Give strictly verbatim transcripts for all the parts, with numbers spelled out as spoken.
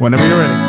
Whenever you're ready.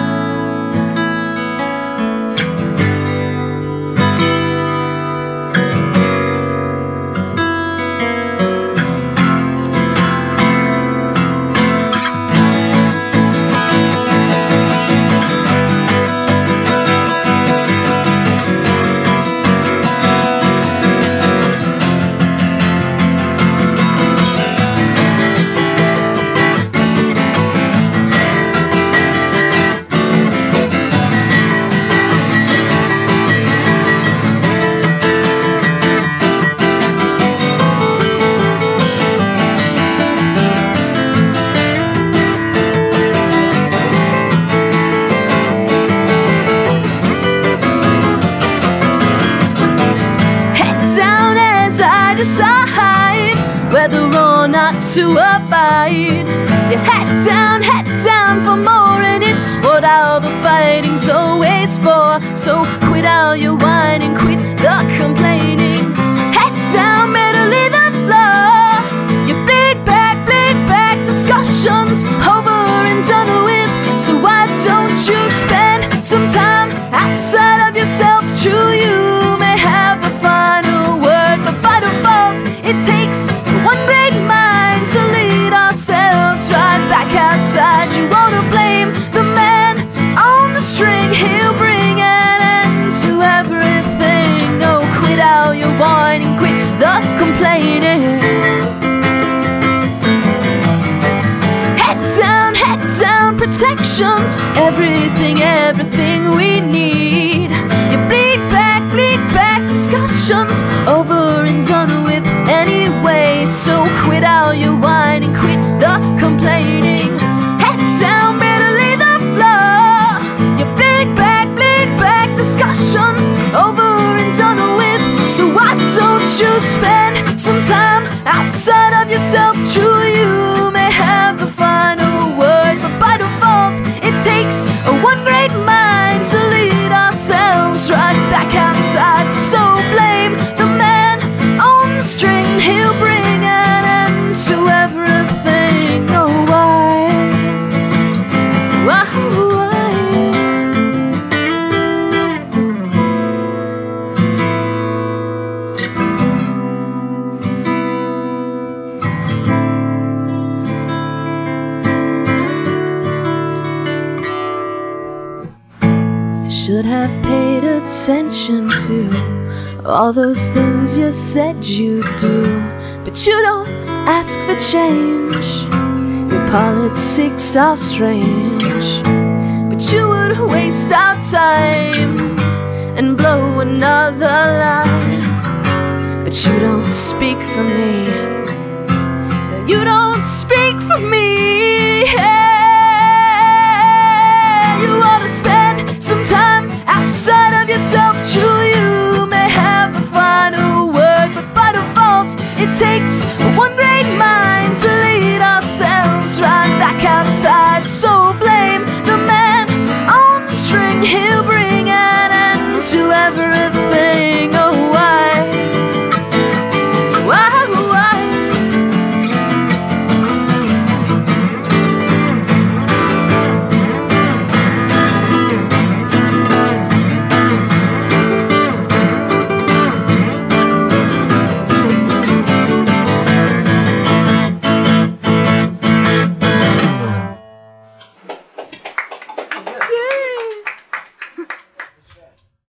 Decide whether or not to abide. You head down, head down for more, and it's what all the fighting's always for. So quit all your whining, quit the complaining. Head down, better leave the floor. You bleed back, bleed back, discussions over and done with. So why don't you spend some time outside of yourself? True, you may have a final word, but by default it takes one great mind to lead ourselves right back outside. You wanna blame the man on the string, he'll bring an end to everything. Oh, quit all your whining, quit the complaining. Head down, head down, protections, everything, everything we need. You bleed back, bleed back, discussions over and done with anyway. So quit all your whining, quit the complaining. Head down, better leave the floor. You bleed back, bleed back, discussions over and done with. So why don't you spend some time outside of yourself? True, you may have the final word, but by default it takes a one great mind to lead ourselves right back outside. So blame the man on the string, he'll bring an end to everything. Oh, why? Why? Why? Should have paid attention to all those things you said you'd do, but you don't ask for change. Your politics are strange, but you would waste our time and blow another line. But you don't speak for me, you don't speak